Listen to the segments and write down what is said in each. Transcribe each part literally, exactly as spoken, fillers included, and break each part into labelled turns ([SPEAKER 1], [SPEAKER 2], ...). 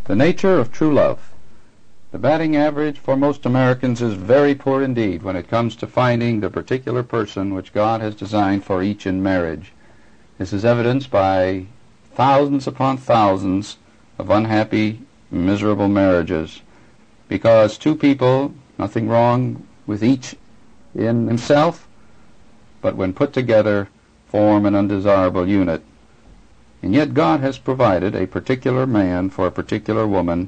[SPEAKER 1] The nature of true love. The batting average for most Americans is very poor indeed when it comes to finding the particular person which God has designed for each in marriage. This is evidenced by thousands upon thousands of unhappy, miserable marriages, because two people, nothing wrong with each in himself, but when put together form an undesirable unit. And yet God has provided a particular man for a particular woman,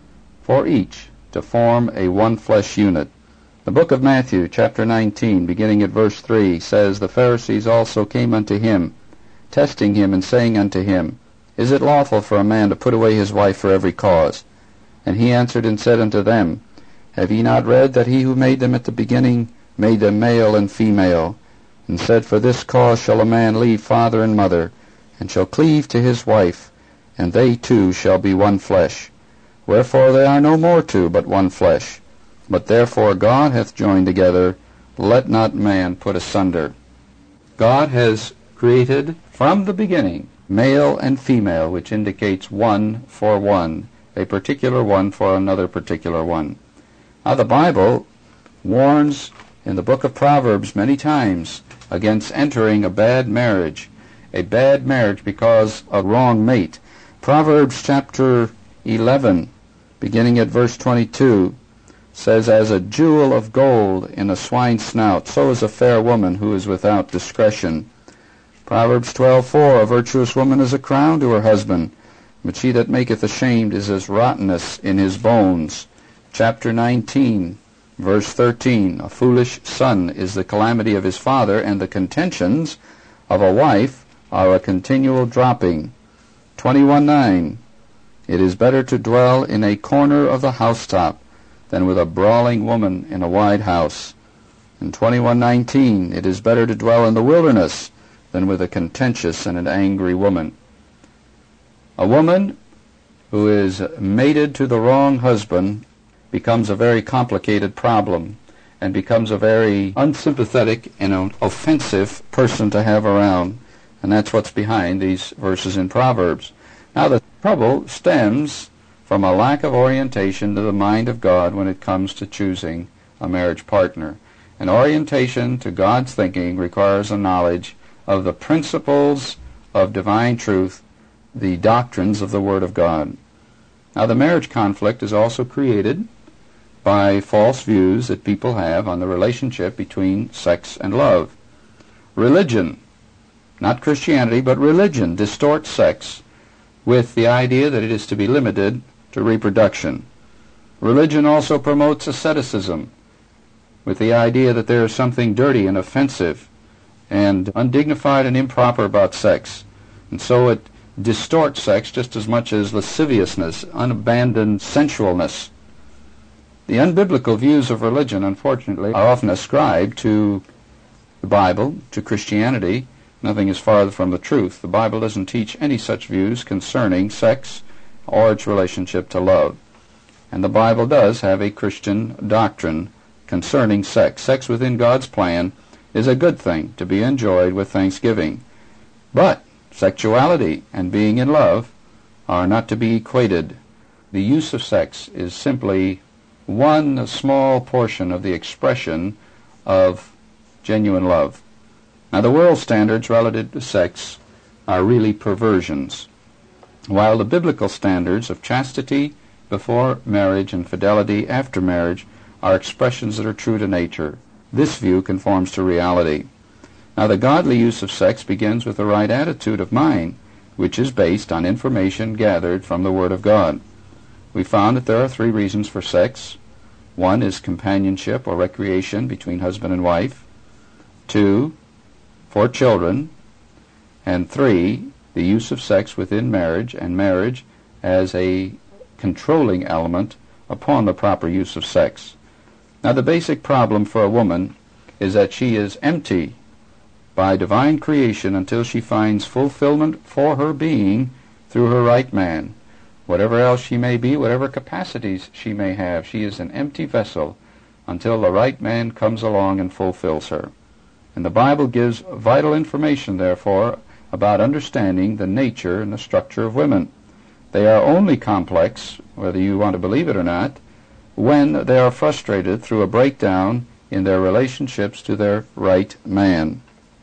[SPEAKER 1] for each to form a one-flesh unit. The book of Matthew, chapter nineteen, beginning at verse three, says, The Pharisees also came unto him, testing him, and saying unto him, Is it lawful for a man to put away his wife for every cause? And he answered and said unto them, Have ye not read that he who made them at the beginning made them male and female, and said, For this cause shall a man leave father and mother, and shall cleave to his wife, and they two shall be one flesh. Wherefore they are no more two, but one flesh. But therefore God hath joined together, let not man put asunder. God has created from the beginning male and female, which indicates one for one, a particular one for another particular one. Now the Bible warns in the book of Proverbs many times against entering a bad marriage, a bad marriage because of a wrong mate. Proverbs chapter eleven, beginning at verse twenty-two, says, As a jewel of gold in a swine's snout, so is a fair woman who is without discretion. Proverbs twelve four, A virtuous woman is a crown to her husband, but she that maketh ashamed is as rottenness in his bones. Chapter nineteen, verse thirteen, A foolish son is the calamity of his father, and the contentions of a wife are a continual dropping. twenty-one nine, It is better to dwell in a corner of the housetop than with a brawling woman in a wide house. And twenty-one nineteen, It is better to dwell in the wilderness than with a contentious and an angry woman. A woman who is mated to the wrong husband becomes a very complicated problem and becomes a very unsympathetic and offensive person to have around. And that's what's behind these verses in Proverbs. Now the trouble stems from a lack of orientation to the mind of God when it comes to choosing a marriage partner. An orientation to God's thinking requires a knowledge of the principles of divine truth, the doctrines of the Word of God. Now the marriage conflict is also created by false views that people have on the relationship between sex and love. Religion, not Christianity, but religion, distorts sex with the idea that it is to be limited to reproduction. Religion also promotes asceticism with the idea that there is something dirty and offensive and undignified and improper about sex. And so it distorts sex just as much as lasciviousness, unabandoned sensualness. The unbiblical views of religion, unfortunately, are often ascribed to the Bible, to Christianity. Nothing is farther from the truth. The Bible doesn't teach any such views concerning sex or its relationship to love. And the Bible does have a Christian doctrine concerning sex. Sex within God's plan is a good thing to be enjoyed with thanksgiving. But sexuality and being in love are not to be equated. The use of sex is simply one small portion of the expression of genuine love. Now, the world standards relative to sex are really perversions, while the biblical standards of chastity before marriage and fidelity after marriage are expressions that are true to nature. This view conforms to reality. Now, the godly use of sex begins with the right attitude of mind, which is based on information gathered from the Word of God. We found that there are three reasons for sex. One is companionship or recreation between husband and wife. Two, for children. And three, the use of sex within marriage, and marriage as a controlling element upon the proper use of sex. Now, the basic problem for a woman is that she is empty by divine creation until she finds fulfillment for her being through her right man. Whatever else she may be, whatever capacities she may have, she is an empty vessel until the right man comes along and fulfills her. And the Bible gives vital information, therefore, about understanding the nature and the structure of women. They are only complex, whether you want to believe it or not, when they are frustrated through a breakdown in their relationships to their right man.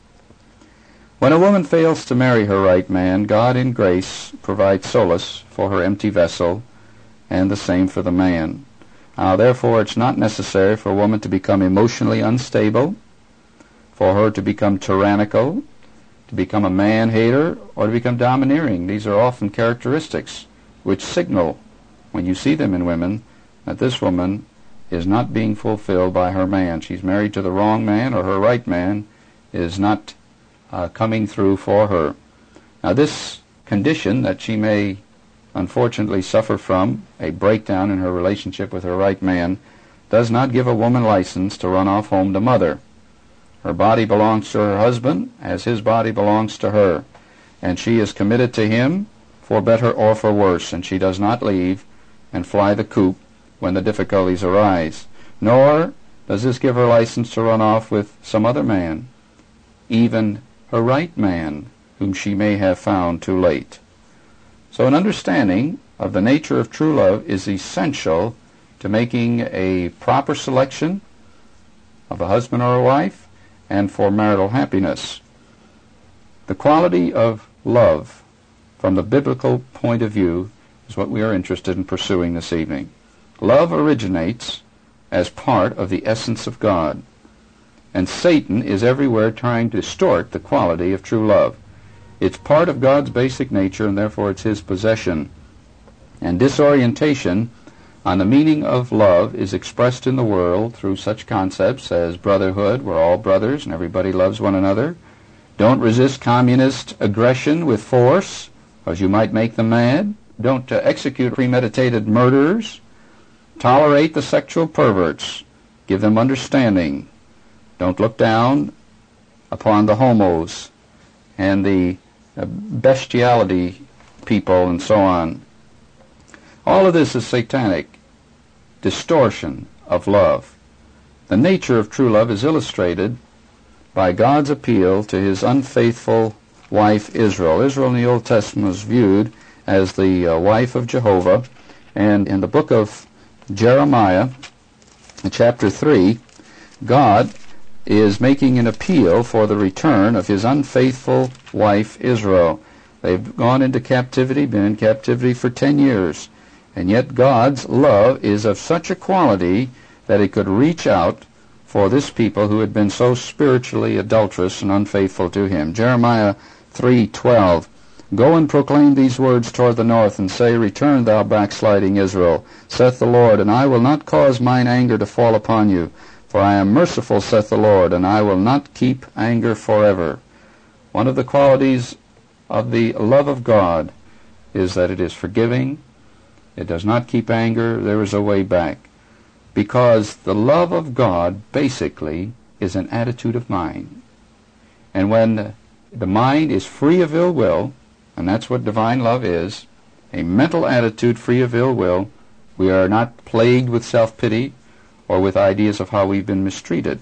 [SPEAKER 1] When a woman fails to marry her right man, God in grace provides solace for her empty vessel, and the same for the man. Now, therefore, it's not necessary for a woman to become emotionally unstable, for her to become tyrannical, to become a man-hater, or to become domineering. These are often characteristics which signal, when you see them in women, that this woman is not being fulfilled by her man. She's married to the wrong man, or her right man is not uh, coming through for her. Now, this condition that she may unfortunately suffer from, a breakdown in her relationship with her right man, does not give a woman license to run off home to mother. Her body belongs to her husband, as his body belongs to her, and she is committed to him for better or for worse, and she does not leave and fly the coop when the difficulties arise. Nor does this give her license to run off with some other man, even her right man, whom she may have found too late. So an understanding of the nature of true love is essential to making a proper selection of a husband or a wife and for marital happiness. The quality of love from the biblical point of view is what we are interested in pursuing this evening. Love originates as part of the essence of God, and Satan is everywhere trying to distort the quality of true love. It's part of God's basic nature, and therefore it's his possession. And disorientation on the meaning of love is expressed in the world through such concepts as brotherhood, we're all brothers and everybody loves one another. Don't resist communist aggression with force, because you might make them mad. Don't uh, execute premeditated murderers. Tolerate the sexual perverts. Give them understanding. Don't look down upon the homos and the uh, bestiality people and so on. All of this is satanic distortion of love. The nature of true love is illustrated by God's appeal to his unfaithful wife Israel. Israel in the Old Testament was viewed as the uh, wife of Jehovah, and in the book of Jeremiah, in chapter three, God is making an appeal for the return of his unfaithful wife Israel. They've gone into captivity, been in captivity for ten years, and yet God's love is of such a quality that it could reach out for this people who had been so spiritually adulterous and unfaithful to him. Jeremiah three twelve, Go and proclaim these words toward the north, and say, Return, thou backsliding Israel, saith the Lord, and I will not cause mine anger to fall upon you. For I am merciful, saith the Lord, and I will not keep anger forever. One of the qualities of the love of God is that it is forgiving. It does not keep anger. There is a way back. Because the love of God basically is an attitude of mind. And when the mind is free of ill will, and that's what divine love is, a mental attitude free of ill will, we are not plagued with self-pity or with ideas of how we've been mistreated.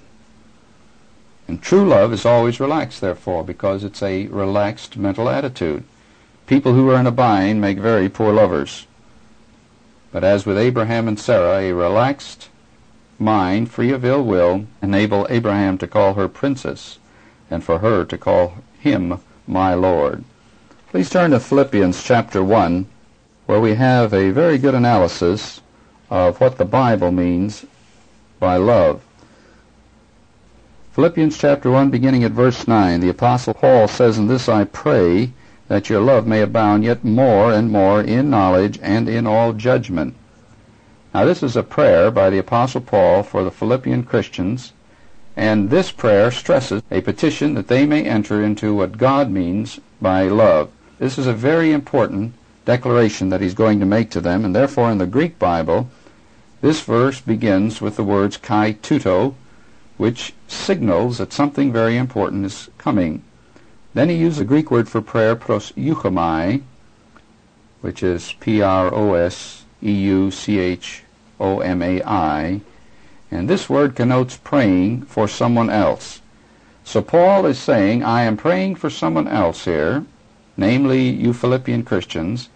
[SPEAKER 1] And true love is always relaxed, therefore, because it's a relaxed mental attitude. People who are in a bind make very poor lovers. But as with Abraham and Sarah, a relaxed mind, free of ill will, enabled Abraham to call her princess, and for her to call him my Lord. Please turn to Philippians chapter one, where we have a very good analysis of what the Bible means by love. Philippians chapter one, beginning at verse nine, the Apostle Paul says, In this I pray, that your love may abound yet more and more in knowledge and in all judgment. Now this is a prayer by the Apostle Paul for the Philippian Christians, and this prayer stresses a petition that they may enter into what God means by love. This is a very important declaration that he's going to make to them, and therefore in the Greek Bible, this verse begins with the words kai tuto, which signals that something very important is coming. Then he used the Greek word for prayer, proseuchomai, which is P R O S E U C H O M A I, and this word connotes praying for someone else. So Paul is saying, I am praying for someone else here, namely you Philippian Christians,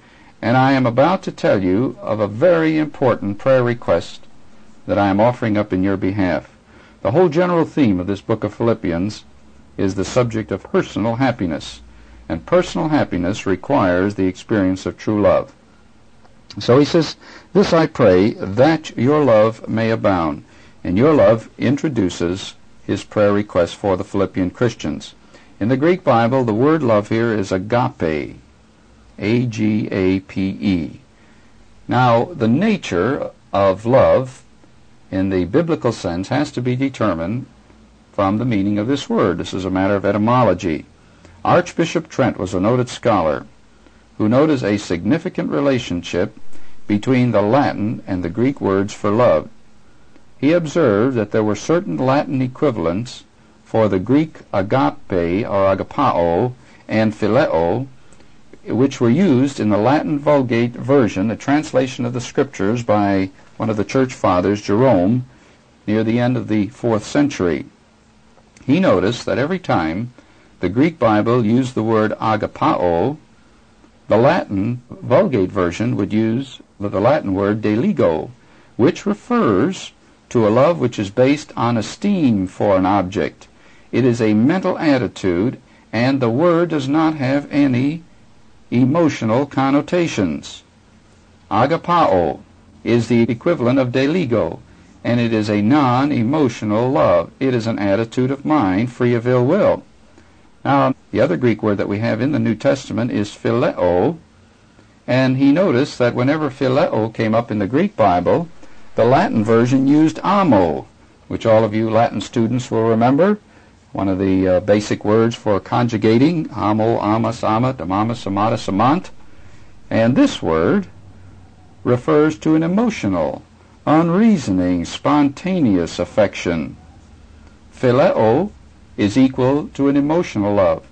[SPEAKER 1] And I am about to tell you of a very important prayer request that I am offering up in your behalf. The whole general theme of this book of Philippians is the subject of personal happiness, and personal happiness requires the experience of true love. So he says, "This I pray, that your love may abound." And your love introduces his prayer request for the Philippian Christians. In the Greek Bible, the word love here is agape, A G A P E. Now, the nature of love in the biblical sense has to be determined from the meaning of this word. This is a matter of etymology. Archbishop Trent was a noted scholar who noticed a significant relationship between the Latin and the Greek words for love. He observed that there were certain Latin equivalents for the Greek agape or agapao and phileo, which were used in the Latin Vulgate version, a translation of the Scriptures by one of the church fathers, Jerome, near the end of the fourth century. He noticed that every time the Greek Bible used the word agapao, the Latin Vulgate version would use the Latin word deligo, which refers to a love which is based on esteem for an object. It is a mental attitude, and the word does not have any emotional connotations. Agapao is the equivalent of deligo, and it is a non-emotional love. It is an attitude of mind free of ill will. Now, the other Greek word that we have in the New Testament is phileo, and he noticed that whenever phileo came up in the Greek Bible, the Latin version used amo, which all of you Latin students will remember, one of the uh, basic words for conjugating, amo, amas, amat, amamus, amatus, amant. And this word refers to an emotional, unreasoning, spontaneous affection. Phileo is equal to an emotional love.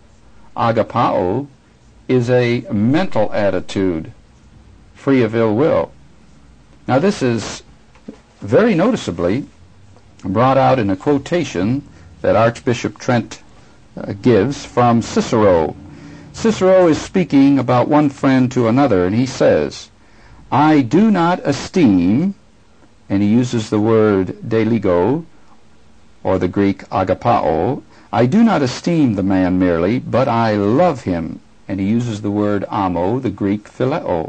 [SPEAKER 1] Agapao is a mental attitude, free of ill will. Now this is very noticeably brought out in a quotation that Archbishop Trent uh, gives from Cicero. Cicero is speaking about one friend to another, and he says, "I do not esteem," and he uses the word deligo, or the Greek agapao, "I do not esteem the man merely, but I love him," and he uses the word amo, the Greek phileo.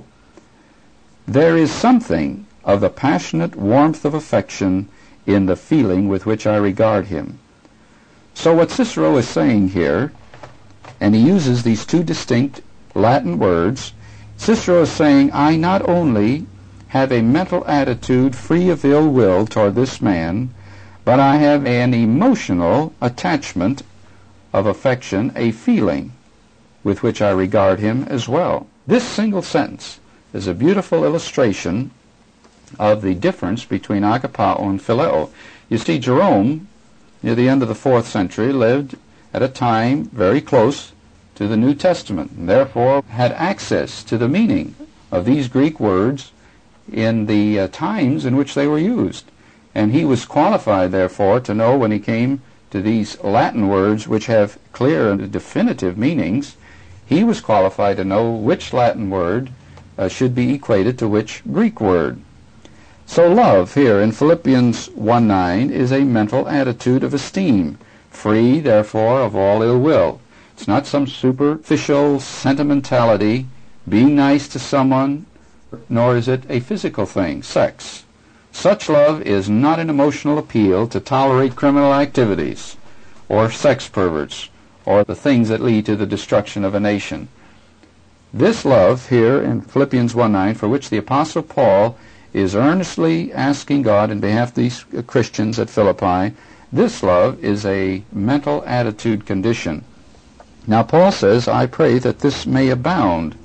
[SPEAKER 1] "There is something of the passionate warmth of affection in the feeling with which I regard him." So what Cicero is saying here, and he uses these two distinct Latin words, Cicero is saying, I not only have a mental attitude free of ill will toward this man, but I have an emotional attachment of affection, a feeling with which I regard him as well. This single sentence is a beautiful illustration of the difference between agapao and phileo. You see, Jerome, near the end of the fourth century, lived at a time very close to the New Testament, and therefore had access to the meaning of these Greek words in the uh, times in which they were used. And he was qualified, therefore, to know when he came to these Latin words which have clear and definitive meanings, he was qualified to know which Latin word uh, should be equated to which Greek word. So love here in Philippians one nine is a mental attitude of esteem, free, therefore, of all ill will. It's not some superficial sentimentality, being nice to someone, nor is it a physical thing, sex. Such love is not an emotional appeal to tolerate criminal activities, or sex perverts, or the things that lead to the destruction of a nation. This love here in Philippians one nine, for which the Apostle Paul is earnestly asking God in behalf of these Christians at Philippi, this love is a mental attitude condition. Now Paul says, I pray that this may abound.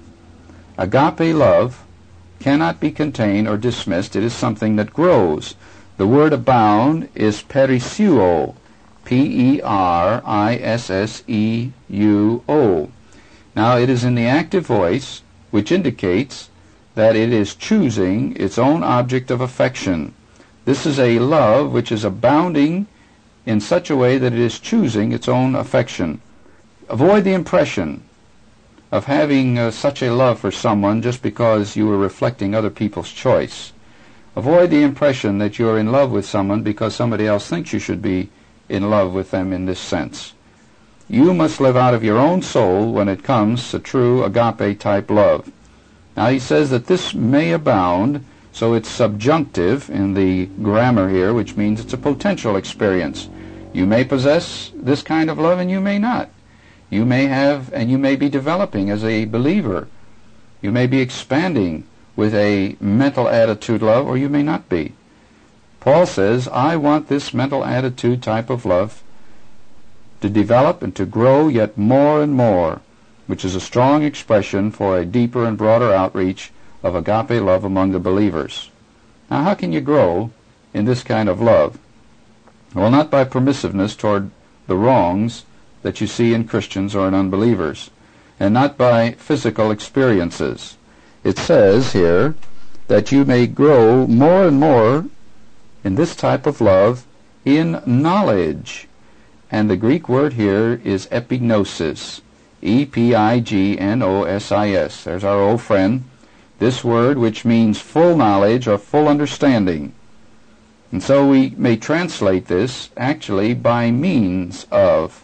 [SPEAKER 1] Agape love cannot be contained or dismissed. It is something that grows. The word abound is perisseuo, P E R I S S E U O. Now it is in the active voice, which indicates that it is choosing its own object of affection. This is a love which is abounding in such a way that it is choosing its own affection. Avoid the impression of having uh, such a love for someone just because you were reflecting other people's choice. Avoid the impression that you're in love with someone because somebody else thinks you should be in love with them in this sense. You must live out of your own soul when it comes to true agape-type love. Now he says that this may abound, so it's subjunctive in the grammar here, which means it's a potential experience. You may possess this kind of love and you may not. You may have and you may be developing as a believer. You may be expanding with a mental attitude love, or you may not be. Paul says, I want this mental attitude type of love to develop and to grow yet more and more, which is a strong expression for a deeper and broader outreach of agape love among the believers. Now, how can you grow in this kind of love? Well, not by permissiveness toward the wrongs that you see in Christians or in unbelievers, and not by physical experiences. It says here that you may grow more and more in this type of love in knowledge. And the Greek word here is epignosis, E P I G N O S I S. There's our old friend. This word, which means full knowledge or full understanding. And so we may translate this actually by means of.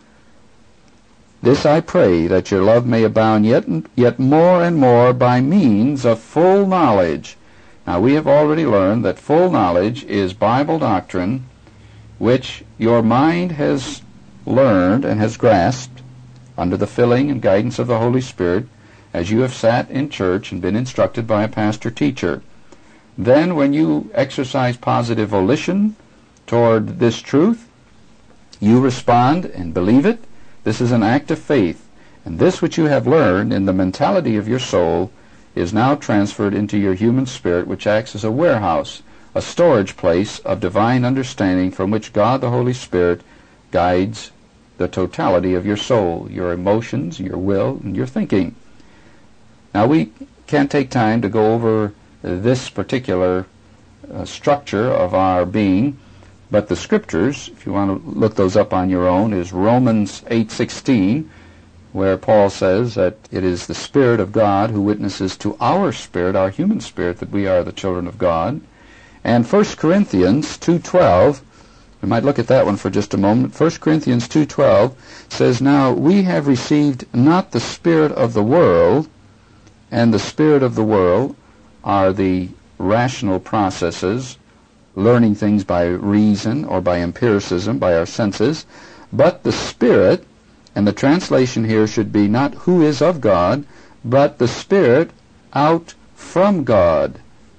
[SPEAKER 1] This I pray, that your love may abound yet, yet more and more by means of full knowledge. Now we have already learned that full knowledge is Bible doctrine, which your mind has learned and has grasped under the filling and guidance of the Holy Spirit as you have sat in church and been instructed by a pastor-teacher. Then when you exercise positive volition toward this truth, you respond and believe it. This is an act of faith, and this which you have learned in the mentality of your soul is now transferred into your human spirit, which acts as a warehouse, a storage place of divine understanding from which God the Holy Spirit guides the totality of your soul, your emotions, your will, and your thinking. Now we can't take time to go over this particular uh, structure of our being, but the Scriptures, if you want to look those up on your own, is Romans eight sixteen, where Paul says that it is the Spirit of God who witnesses to our spirit, our human spirit, that we are the children of God. And First Corinthians two twelve, we might look at that one for just a moment. First Corinthians two twelve says, Now we have received not the spirit of the world, and the spirit of the world are the rational processes, learning things by reason or by empiricism, by our senses, but the Spirit, and the translation here should be not who is of God, but the Spirit out from God.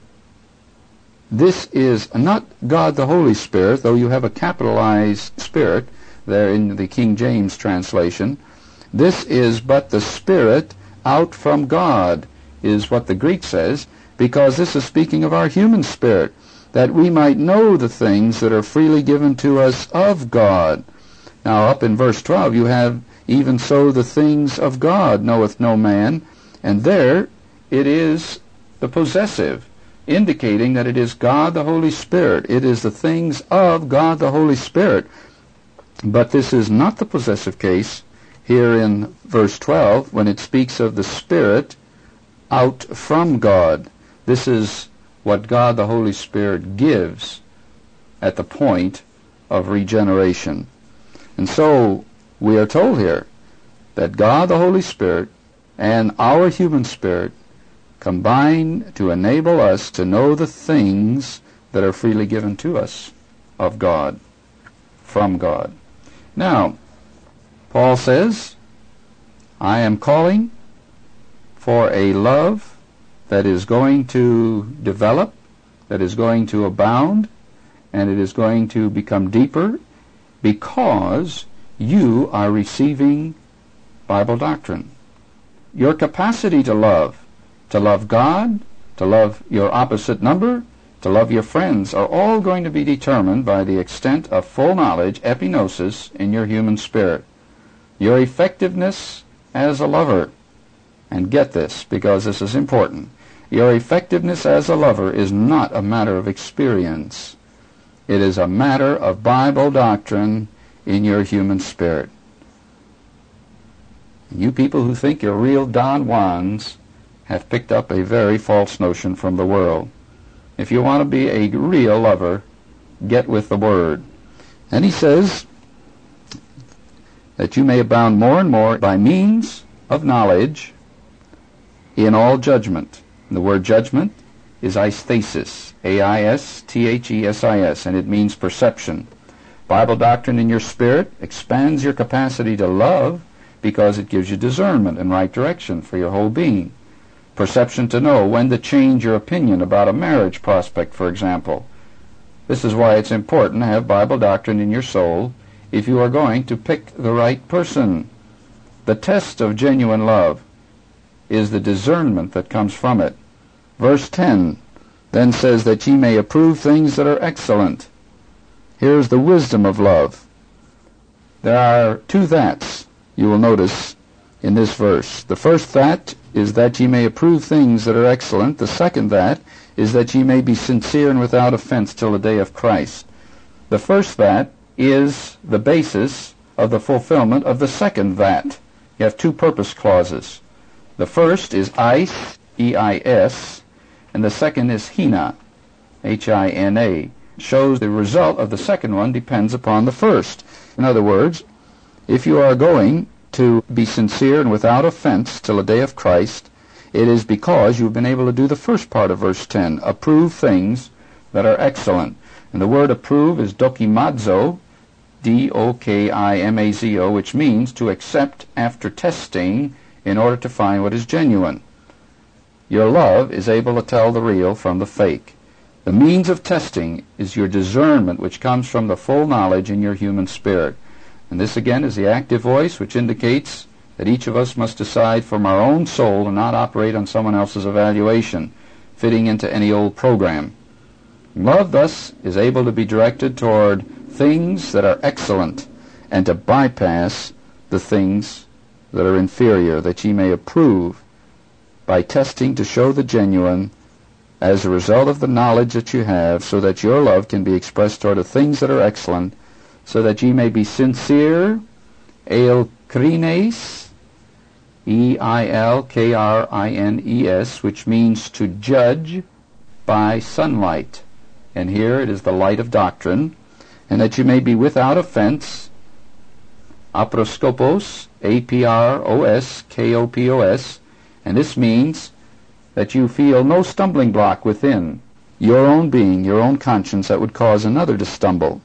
[SPEAKER 1] This is not God the Holy Spirit, though you have a capitalized Spirit there in the King James translation. This is but the Spirit out from God, is what the Greek says, because this is speaking of our human spirit, that we might know the things that are freely given to us of God. Now up in verse twelve you have, even so the things of God knoweth no man, and there it is the possessive, indicating that it is God the Holy Spirit. It is the things of God the Holy Spirit. But this is not the possessive case here in verse twelve when it speaks of the Spirit out from God. This is what God the Holy Spirit gives at the point of regeneration. And so we are told here that God the Holy Spirit and our human spirit combine to enable us to know the things that are freely given to us of God, from God. Now, Paul says, I am calling for a love that is going to develop, that is going to abound, and it is going to become deeper because you are receiving Bible doctrine. Your capacity to love, to love God, to love your opposite number, to love your friends, are all going to be determined by the extent of full knowledge, epignosis, in your human spirit. Your effectiveness as a lover, and get this because this is important, your effectiveness as a lover is not a matter of experience. It is a matter of Bible doctrine in your human spirit. You people who think you're real Don Juans have picked up a very false notion from the world. If you want to be a real lover, get with the Word. And he says that you may abound more and more by means of knowledge in all judgment. And the word judgment is aisthesis, A I S T H E S I S, and it means perception. Bible doctrine in your spirit expands your capacity to love because it gives you discernment and right direction for your whole being. Perception to know when to change your opinion about a marriage prospect, for example. This is why it's important to have Bible doctrine in your soul if you are going to pick the right person. The test of genuine love is the discernment that comes from it. Verse ten then says that ye may approve things that are excellent. Here's the wisdom of love. There are two that's you will notice in this verse. The first that is that ye may approve things that are excellent. The second that is that ye may be sincere and without offense till the day of Christ. The first that is the basis of the fulfillment of the second that. You have two purpose clauses. The first is eis, E I S, and the second is hina, H I N A. Shows the result of the second one depends upon the first. In other words, if you are going to be sincere and without offense till the day of Christ, it is because you've been able to do the first part of verse ten, approve things that are excellent. And the word approve is dokimazo, D O K I M A Z O, which means to accept after testing in order to find what is genuine. Your love is able to tell the real from the fake. The means of testing is your discernment, which comes from the full knowledge in your human spirit. And this again is the active voice, which indicates that each of us must decide from our own soul and not operate on someone else's evaluation, fitting into any old program. Love thus is able to be directed toward things that are excellent and to bypass the things that are inferior, that ye may approve by testing to show the genuine as a result of the knowledge that you have, so that your love can be expressed toward the things that are excellent, so that ye may be sincere, eilkrines, E I L K R I N E S, which means to judge by sunlight. And here it is the light of doctrine. And that you may be without offense, aproskopos, A P R O S K O P O S, and this means that you feel no stumbling block within your own being, your own conscience, that would cause another to stumble.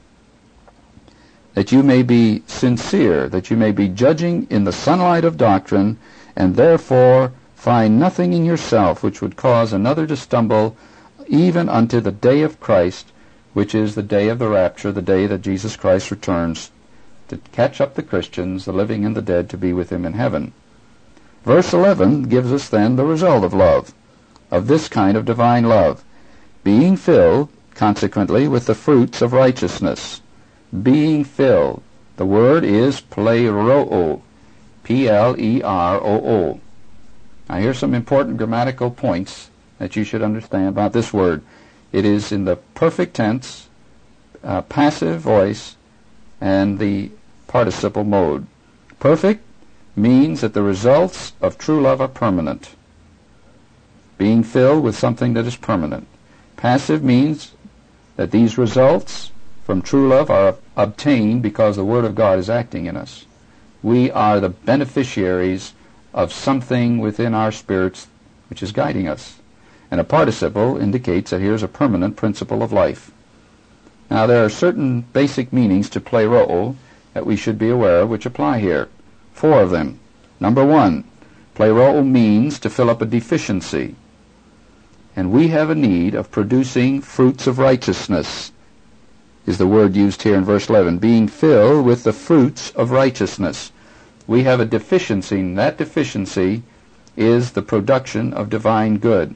[SPEAKER 1] That you may be sincere, that you may be judging in the sunlight of doctrine, and therefore find nothing in yourself which would cause another to stumble, even unto the day of Christ, which is the day of the rapture, the day that Jesus Christ returns to catch up the Christians, the living and the dead, to be with him in heaven. Verse eleven gives us then the result of love, of this kind of divine love, being filled, consequently, with the fruits of righteousness. Being filled. The word is pleroo, P L E R O O. Now here's some important grammatical points that you should understand about this word. It is in the perfect tense, uh, passive voice, and the participle mode. Perfect means that the results of true love are permanent, being filled with something that is permanent. Passive means that these results from true love are obtained because the Word of God is acting in us. We are the beneficiaries of something within our spirits which is guiding us. And a participle indicates that here's a permanent principle of life. Now there are certain basic meanings to pleroo that we should be aware of which apply here. Four of them. Number one, pleroo means to fill up a deficiency. And we have a need of producing fruits of righteousness, is the word used here in verse eleven, being filled with the fruits of righteousness. We have a deficiency, and that deficiency is the production of divine good.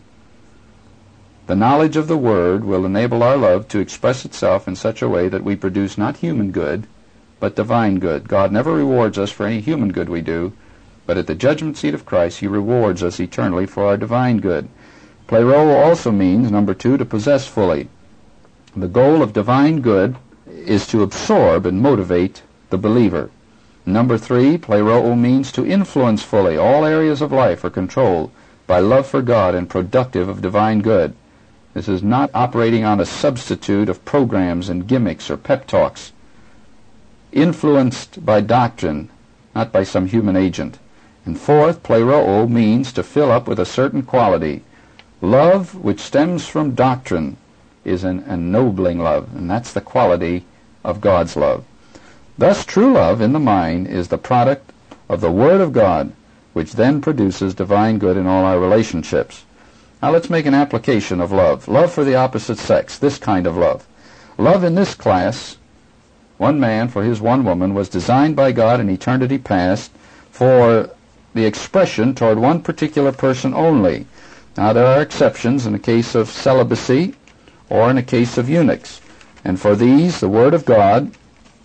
[SPEAKER 1] The knowledge of the Word will enable our love to express itself in such a way that we produce not human good, but divine good. God never rewards us for any human good we do, but at the judgment seat of Christ he rewards us eternally for our divine good. Pleroo also means, number two, to possess fully. The goal of divine good is to absorb and motivate the believer. Number three, pleroo means to influence fully. All areas of life are controlled by love for God and productive of divine good. This is not operating on a substitute of programs and gimmicks or pep talks. Influenced by doctrine, not by some human agent. And fourth, pleroo means to fill up with a certain quality. Love which stems from doctrine is an ennobling love, and that's the quality of God's love. Thus, true love in the mind is the product of the Word of God, which then produces divine good in all our relationships. Now let's make an application of love. Love for the opposite sex, this kind of love. Love in this class, one man for his one woman, was designed by God in eternity past for the expression toward one particular person only. Now there are exceptions in the case of celibacy or in the case of eunuchs. And for these, the Word of God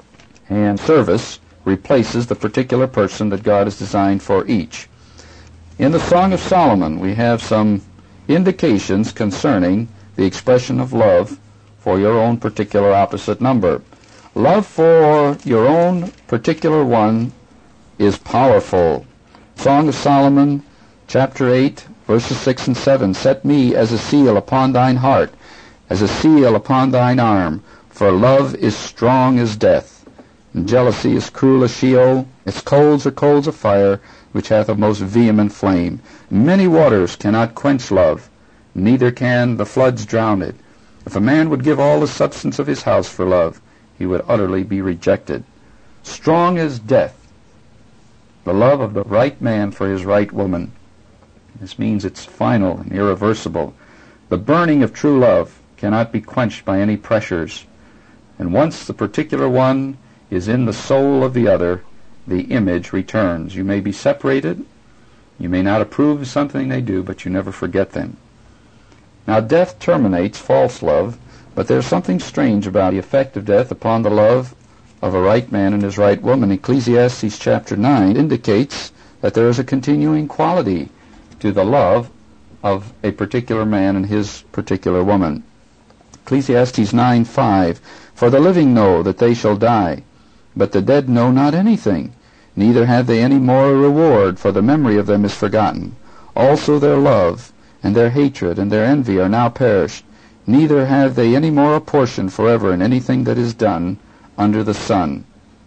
[SPEAKER 1] and service replaces the particular person that God has designed for each. In the Song of Solomon, we have some indications concerning the expression of love for your own particular opposite number. Love for your own particular one is powerful. Song of Solomon, chapter eight, verses six and seven. Set me as a seal upon thine heart, as a seal upon thine arm, for love is strong as death, and jealousy is cruel as Sheol. Its coals are coals of fire, which hath a most vehement flame. Many waters cannot quench love, neither can the floods drown it. If a man would give all the substance of his house for love, he would utterly be rejected. Strong as death, the love of the right man for his right woman. This means it's final and irreversible. The burning of true love cannot be quenched by any pressures. And once the particular one is in the soul of the other, the image returns. You may be separated, you may not approve of something they do, but you never forget them. Now death terminates false love, but there's something strange about the effect of death upon the love of a right man and his right woman. Ecclesiastes chapter nine indicates that there is a continuing quality to the love of a particular man and his particular woman. Ecclesiastes nine five, for the living know that they shall die, but the dead know not anything, neither have they any more a reward, for the memory of them is forgotten. Also their love, and their hatred, and their envy are now perished, neither have they any more a portion forever in anything that is done under the sun.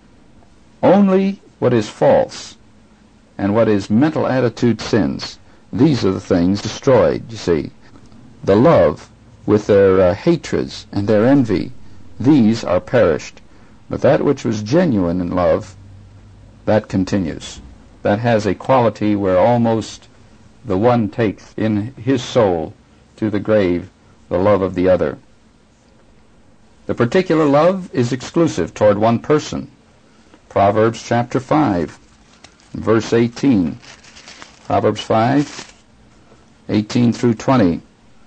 [SPEAKER 1] Only what is false, and what is mental attitude sins, these are the things destroyed, you see. The love, with their uh, hatreds and their envy, these are perished. But that which was genuine in love, that continues. That has a quality where almost the one takes in his soul to the grave the love of the other. The particular love is exclusive toward one person. Proverbs chapter five, verse eighteen. Proverbs five, eighteen through twenty.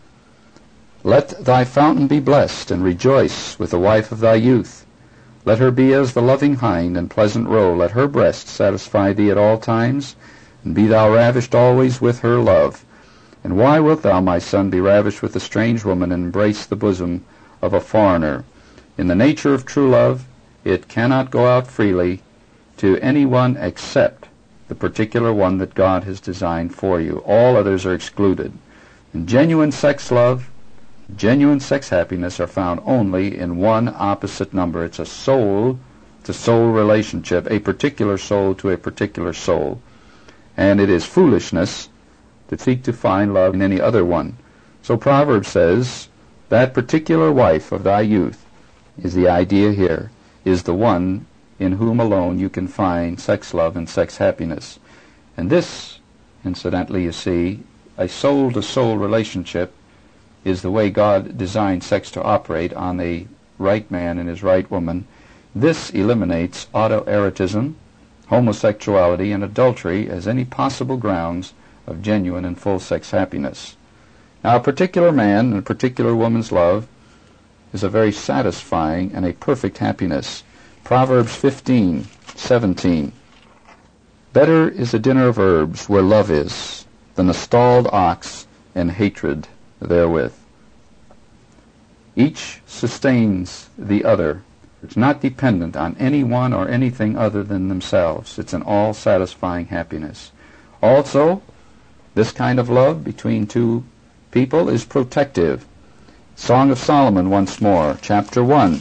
[SPEAKER 1] Let thy fountain be blessed, and rejoice with the wife of thy youth. Let her be as the loving hind and pleasant roe. Let her breast satisfy thee at all times, and be thou ravished always with her love. And why wilt thou, my son, be ravished with a strange woman, and embrace the bosom of a foreigner? In the nature of true love, it cannot go out freely to anyone except the particular one that God has designed for you. All others are excluded. And genuine sex love, genuine sex happiness are found only in one opposite number. It's a soul-to-soul relationship, a particular soul to a particular soul. And it is foolishness to seek to find love in any other one. So Proverbs says, that particular wife of thy youth is the idea here, is the one in whom alone you can find sex love and sex happiness. And this, incidentally, you see, a soul-to-soul relationship is the way God designed sex to operate on a right man and his right woman. This eliminates autoerotism, homosexuality, and adultery as any possible grounds of genuine and full sex happiness. Now, a particular man and a particular woman's love is a very satisfying and a perfect happiness. Proverbs fifteen seventeen. Better is a dinner of herbs where love is, than a stalled ox and hatred therewith. Each sustains the other It's not dependent on anyone or anything other than themselves. It's an all-satisfying happiness. Also, this kind of love between two people is protective. Song of Solomon once more, chapter one,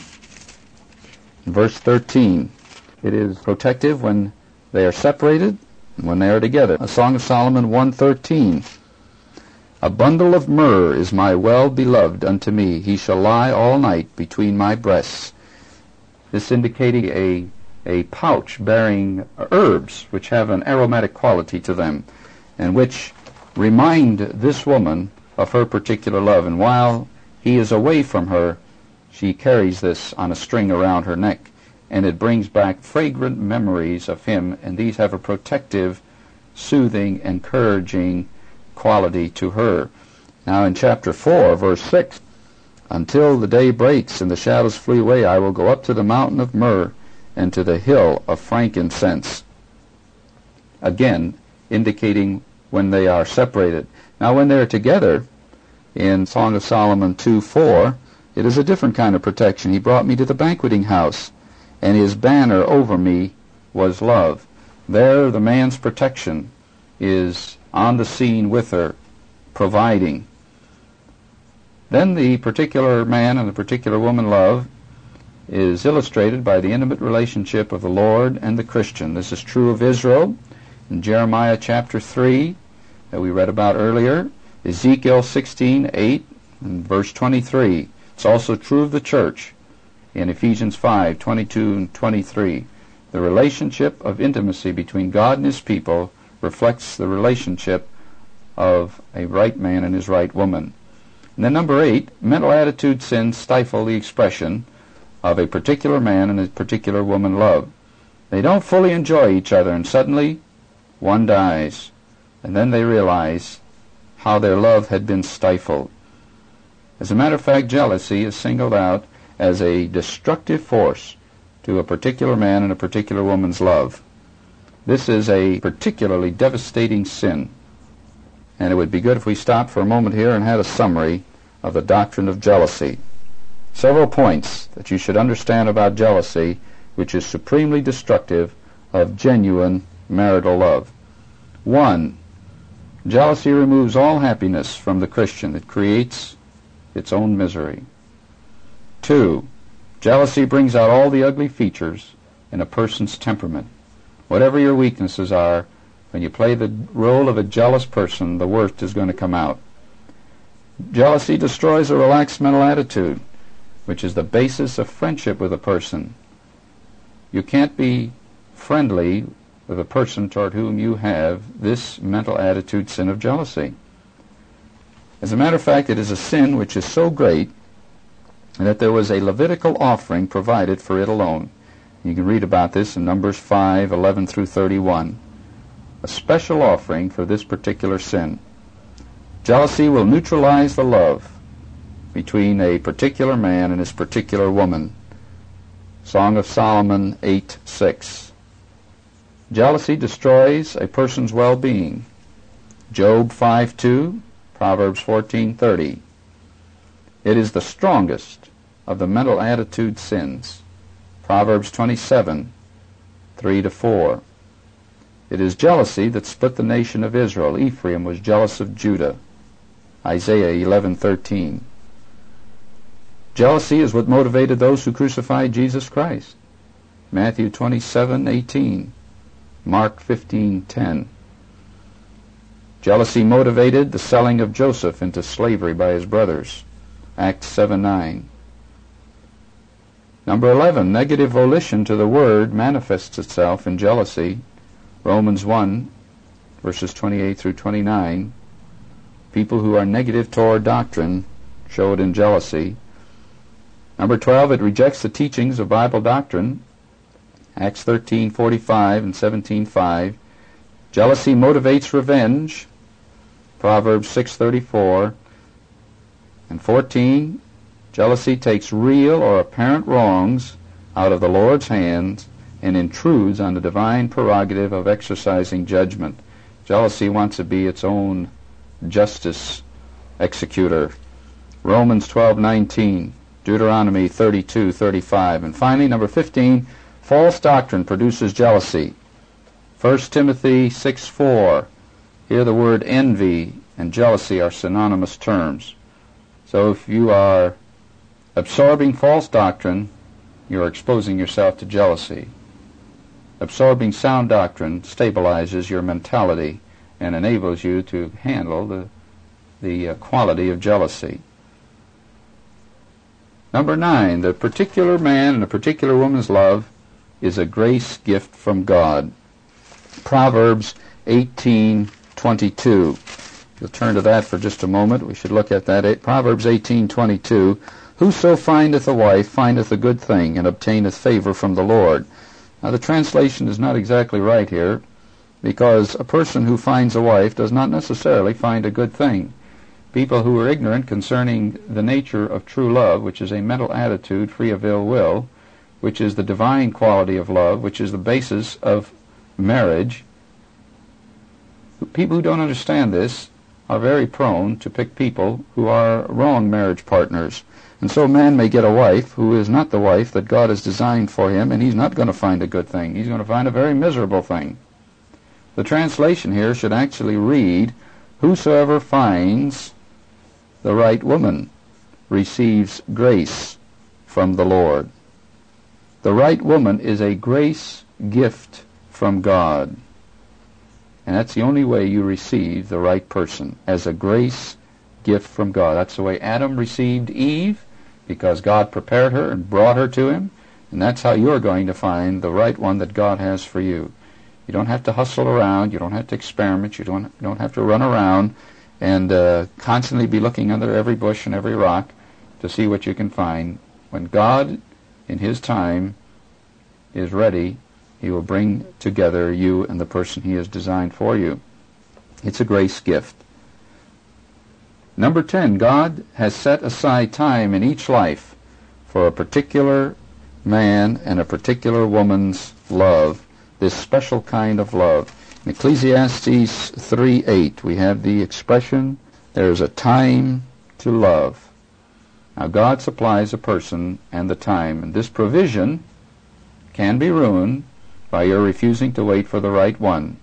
[SPEAKER 1] verse thirteen. It is protective when they are separated and when they are together. A Song of Solomon one thirteen. A bundle of myrrh is my well-beloved unto me. He shall lie all night between my breasts. This indicating a, a pouch bearing herbs which have an aromatic quality to them and which remind this woman of her particular love. And while he is away from her, she carries this on a string around her neck, and it brings back fragrant memories of him, and these have a protective, soothing, encouraging quality to her. Now in chapter four, verse six, until the day breaks and the shadows flee away, I will go up to the mountain of myrrh and to the hill of frankincense. Again, indicating when they are separated. Now when they are together, in Song of Solomon two four, it is a different kind of protection. He brought me to the banqueting house, and his banner over me was love. There the man's protection is on the scene with her, providing. Then the particular man and the particular woman love is illustrated by the intimate relationship of the Lord and the Christian. This is true of Israel in Jeremiah chapter three that we read about earlier, Ezekiel sixteen eight and verse twenty-three. It's also true of the church in Ephesians five twenty-two and twenty-three. The relationship of intimacy between God and his people reflects the relationship of a right man and his right woman. And then number eight, mental attitude sins stifle the expression of a particular man and a particular woman love. They don't fully enjoy each other, and suddenly one dies, and then they realize how their love had been stifled. As a matter of fact, jealousy is singled out as a destructive force to a particular man and a particular woman's love. This is a particularly devastating sin, and it would be good if we stopped for a moment here and had a summary of the doctrine of jealousy. Several points that you should understand about jealousy, which is supremely destructive of genuine marital love. One, jealousy removes all happiness from the Christian. It creates its own misery. Two, jealousy brings out all the ugly features in a person's temperament. Whatever your weaknesses are, when you play the role of a jealous person, the worst is going to come out. Jealousy destroys a relaxed mental attitude, which is the basis of friendship with a person. You can't be friendly with a person toward whom you have this mental attitude sin of jealousy. As a matter of fact, it is a sin which is so great that there was a Levitical offering provided for it alone. You can read about this in Numbers five eleven through thirty-one. A special offering for this particular sin. Jealousy will neutralize the love between a particular man and his particular woman. Song of Solomon eight six. Jealousy destroys a person's well-being. Job five two, Proverbs fourteen thirty. It is the strongest of the mental attitude sins. Proverbs twenty-seven three to four. It is jealousy that split the nation of Israel. Ephraim was jealous of Judah. Isaiah eleven thirteen. Jealousy is what motivated those who crucified Jesus Christ. Matthew twenty-seven eighteen. Mark fifteen ten. Jealousy motivated the selling of Joseph into slavery by his brothers. Acts seven nine. Number eleven, negative volition to the word manifests itself in jealousy. Romans one, verses twenty-eight through twenty-nine. People who are negative toward doctrine show it in jealousy. Number twelve, it rejects the teachings of Bible doctrine. Acts thirteen forty-five and seventeen five. Jealousy motivates revenge. Proverbs six thirty-four. And fourteen, jealousy takes real or apparent wrongs out of the Lord's hands and intrudes on the divine prerogative of exercising judgment. Jealousy wants to be its own justice executor. Romans twelve nineteen. Deuteronomy thirty-two thirty-five. And finally, number fifteen, false doctrine produces jealousy. First Timothy six four. Here the word envy and jealousy are synonymous terms. So if you are absorbing false doctrine, you are exposing yourself to jealousy. Absorbing sound doctrine stabilizes your mentality and enables you to handle the, the uh, quality of jealousy. Number nine, the particular man and a particular woman's love is a grace gift from God. Proverbs eighteen twenty-two. You'll turn to that for just a moment. We should look at that. Proverbs eighteen twenty-two. Whoso findeth a wife findeth a good thing, and obtaineth favor from the Lord. Now the translation is not exactly right here, because a person who finds a wife does not necessarily find a good thing. People who are ignorant concerning the nature of true love, which is a mental attitude free of ill will, which is the divine quality of love, which is the basis of marriage, people who don't understand this are very prone to pick people who are wrong marriage partners. And so a man may get a wife who is not the wife that God has designed for him, and he's not going to find a good thing. He's going to find a very miserable thing. The translation here should actually read, whosoever finds the right woman receives grace from the Lord. The right woman is a grace gift from God. And that's the only way you receive the right person, as a grace gift from God. That's the way Adam received Eve, because God prepared her and brought her to him, and that's how you're going to find the right one that God has for you. You don't have to hustle around, you don't have to experiment, you don't, you don't have to run around and uh, constantly be looking under every bush and every rock to see what you can find. When God, in His time, is ready, He will bring together you and the person He has designed for you. It's a grace gift. Number ten, God has set aside time in each life for a particular man and a particular woman's love, this special kind of love. In Ecclesiastes three eight, we have the expression, there's a time to love. Now God supplies a person and the time, and this provision can be ruined by your refusing to wait for the right one.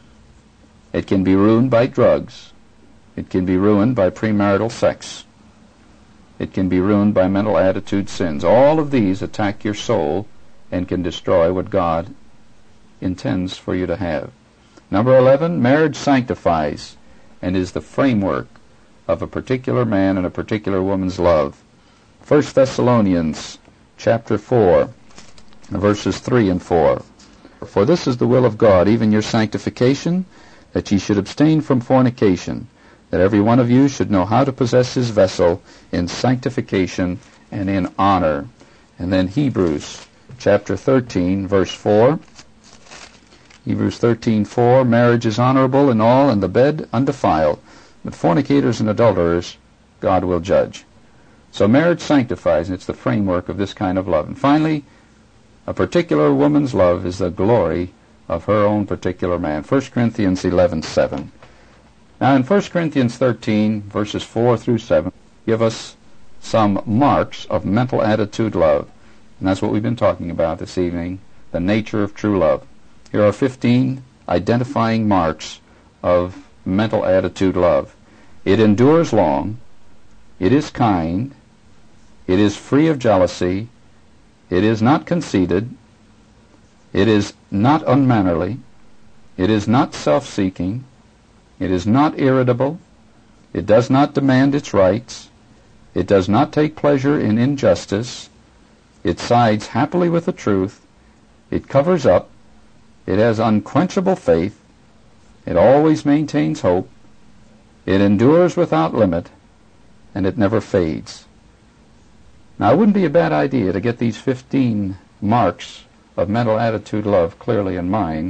[SPEAKER 1] It can be ruined by drugs. It can be ruined by premarital sex. It can be ruined by mental attitude sins. All of these attack your soul and can destroy what God intends for you to have. Number eleven, marriage sanctifies and is the framework of a particular man and a particular woman's love. First Thessalonians chapter four, verses three and four. For this is the will of God, even your sanctification, that ye should abstain from fornication, that every one of you should know how to possess his vessel in sanctification and in honor. And then Hebrews chapter thirteen, verse four. Hebrews thirteen four, marriage is honorable in all, and the bed undefiled, but fornicators and adulterers God will judge. So marriage sanctifies, and it's the framework of this kind of love. And finally, a particular woman's love is the glory of her own particular man. First Corinthians eleven seven. Now in First Corinthians thirteen, verses four through seven, give us some marks of mental attitude love. And that's what we've been talking about this evening, the nature of true love. Here are fifteen identifying marks of mental attitude love. It endures long. It is kind. It is free of jealousy. It is not conceited. It is not unmannerly. It is not self-seeking. It is not irritable. It does not demand its rights. It does not take pleasure in injustice. It sides happily with the truth. It covers up. It has unquenchable faith. It always maintains hope. It endures without limit, and it never fades. Now, it wouldn't be a bad idea to get these fifteen marks of mental attitude love clearly in mind,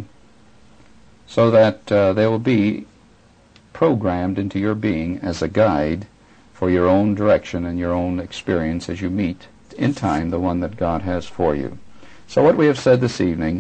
[SPEAKER 1] so that uh, they will be programmed into your being as a guide for your own direction and your own experience as you meet in time the one that God has for you. So what we have said this evening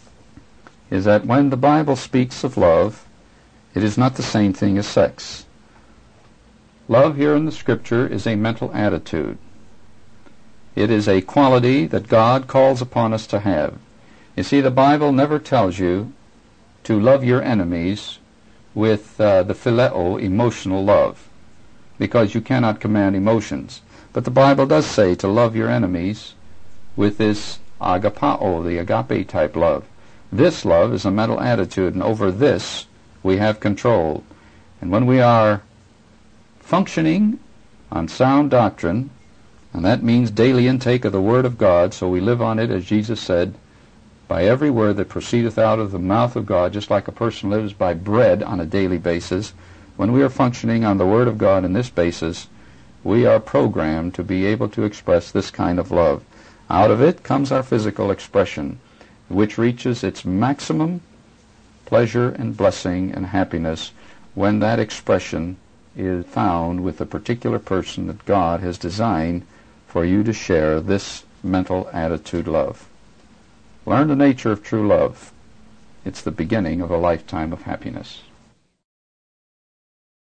[SPEAKER 1] is that when the Bible speaks of love, it is not the same thing as sex. Love here in the Scripture is a mental attitude. It is a quality that God calls upon us to have. You see, the Bible never tells you to love your enemies with uh, the phileo, emotional love, because you cannot command emotions. But the Bible does say to love your enemies with this agapao, the agape type love. This love is a mental attitude, and over this we have control. And when we are functioning on sound doctrine, and that means daily intake of the Word of God, so we live on it, as Jesus said, by every word that proceedeth out of the mouth of God, just like a person lives by bread on a daily basis. When we are functioning on the Word of God in this basis, we are programmed to be able to express this kind of love. Out of it comes our physical expression, which reaches its maximum pleasure and blessing and happiness when that expression is found with a particular person that God has designed for you to share this mental attitude love. Learn the nature of true love. It's the beginning of a lifetime of happiness.